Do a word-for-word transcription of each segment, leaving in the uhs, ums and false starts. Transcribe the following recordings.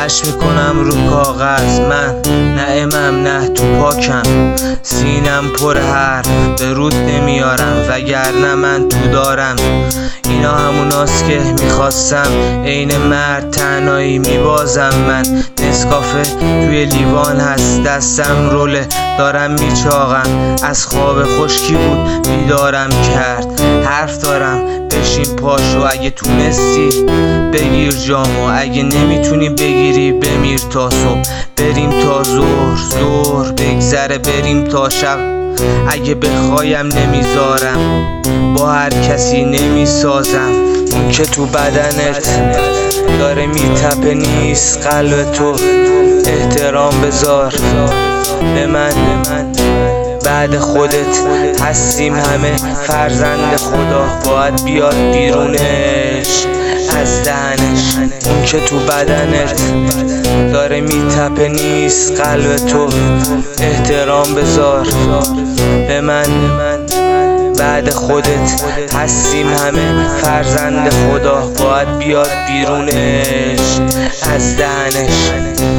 همش میکنم رو کاغذ، من نه امم نه تو پاکم، سینم پر حرف به رود نمیارم، وگرنه من تو دارم. اینا هموناست که میخواستم، عین مرد تنهایی میبازم. من نسکافه توی لیوان هست، دستم روله دارم میچاقم، از خواب خشکی بود بیدارم کرد. حرف دارم بشین پاشو، اگه تونستی بگیر جامو، اگه نمیتونی بگیری بمیر تا صبح. بریم تا ظهر، ظهر بگذره بریم تا شب، اگه بخوایم نمیذارم، با هر کسی نمیسازم. اون که تو بدنت داره میتپه نیست قلب تو، احترام بذار به من، بعد خودت هستیم همه فرزند خدا، باید بیاد بیرونش از دهنش. اون که تو بدنت داره میتپه نیست قلب تو، احترام بذار به من، بعد خودت هستیم همه فرزند خدا، باید بیاد بیرونش از دهنش.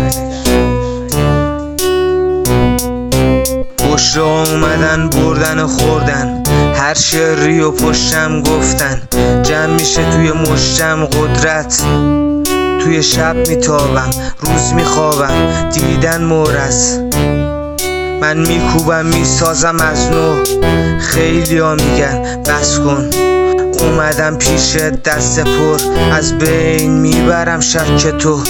پشت اومدن بردن و خوردن، هر شعری و پشتم گفتن، جمع میشه توی مشتم قدرت. توی شب میتابم روز میخوابم، دیدن مورس من میکوبم میسازم از نو. خیلی ها میگن بس کن، اومدم پیش دست پر، از بین میبرم شک تو.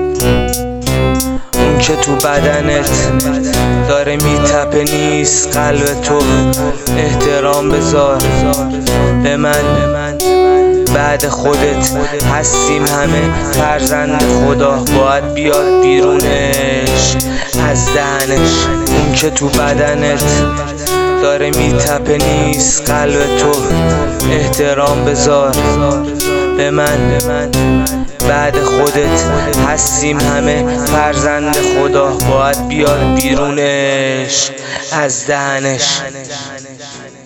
اون که تو بدنت داره میتپه نیست قلب تو، احترام بذار به من، بعد خودت هستیم همه فرزند خدا، باید بیاد بیرونش از دهنش. اون که تو بدنت داره میتپه نیست قلب تو، احترام بذار به من، بعد خودت هستیم همه فرزند خدا، باید بیاد بیرونش از دهنش.